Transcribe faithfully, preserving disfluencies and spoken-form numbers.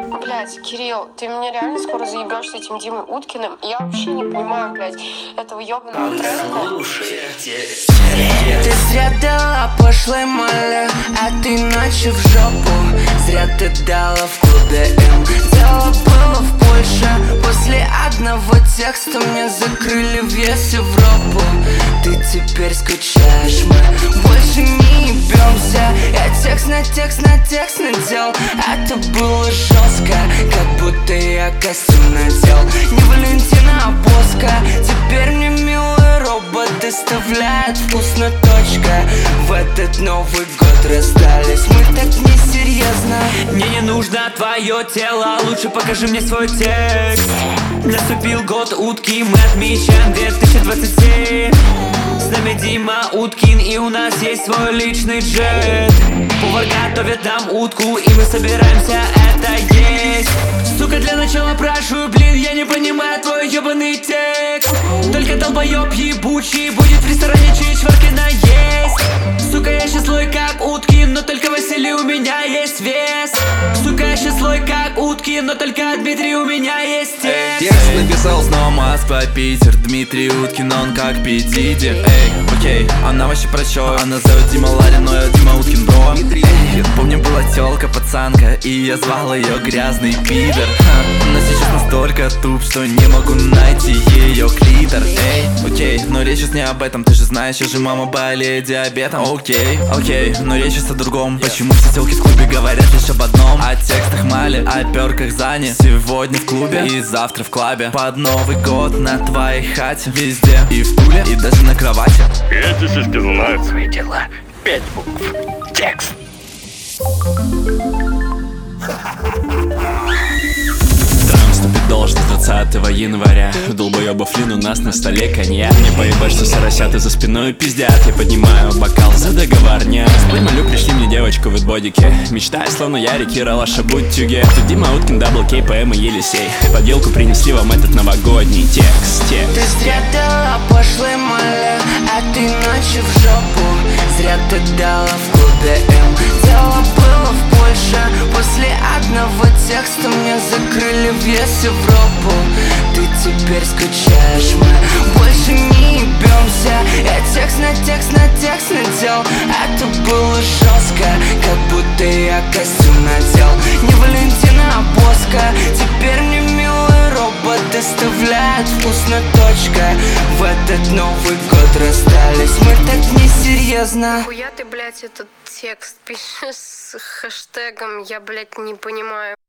Блять, Кирилл, ты меня реально скоро заебешь с этим Димой Уткиным. Я вообще не понимаю, блядь, этого ёбаного тренда. Ты зря дала пошлой мале, а ты ночью в жопу. Зря ты дала в клубе М. Дело было в Польше. После одного текста мне закрыли весь Европу. Ты теперь скучаешь, мы больше не ебемся. Я текст на текст на текст надел. Это было жестко, как будто я костюм надел. Не Валентина, а Боска. Теперь мне милый робот доставляет вкусно, точка. В этот Новый год расстались мы так несерьезно. Мне не нужно твое тело, лучше покажи мне свой текст. Наступил год утки, мы отмечаем две тысячи двадцать семь. С нами Дима Уткин, и у нас есть свой личный джет. Повар готовит нам утку, и мы собираемся это есть. Сука, для начала прошу, блин, я не понимаю твой ебаный текст. Только долбоеб ебучий будет в ресторане чичварки наесть. Сука, я счастлой как утки, но только Василий у меня есть вес. Сука, я счастлой как утки, но только Дмитрий у меня есть текст. Текст написал снова Москва, Питер, Дмитрий Уткин, он как Педиди. Эй, окей, она вообще про чё? Она зовет Дима Ларин, но я Дима Уткин, бро. Эй, помню, была тёлка, пацанка, и я звал ее грязный пидор. Ха, но сейчас настолько туп, что не могу найти ее клитор. Эй, окей, но речь сейчас не об этом, ты же знаешь, я же мама болеет диабетом. Окей, окей, но речь сейчас о другом. Почему все тёлки в клубе говорят лишь об одном? О текстах Мали, о перках Зани. Сегодня в клубе и завтра в клабе. Под Новый год на твоей хате. Везде, и в Туле, и даже на кровати. Эти сиськи знают свои дела. Пять букв. Текст. Вступит должность двадцатого января. Долбоёбов лин, у нас на столе коньяк. Не поебать, что соросята за спиной пиздят. Я поднимаю бокал за договорняк. Спой молю, пришли мне девочку в итбодике. Мечтаю, словно я Кира Лаша Буттюге. Тут Дима Уткин, дабл кей, ПМ и Елисей. Под елку принесли вам этот новогодний текст, текст. Ты зря дала пошлой мале, а ты ночью в жопу. Зря ты дала в клубе М. Дело было в Польше. После одного текста мне закрыли весь Европу. Ты теперь скучаешь, мы больше не ебемся. Я текст на текст на текст надел. Это было жестко, как будто я костюм надел. Не Валентина, а Боска. Теперь мне милый робот доставляет вкусно, точка. В этот Новый год расстались мы так несерьезно. Хуя ты, блядь, этот текст пишешь с хэштегом, я, блядь, не понимаю.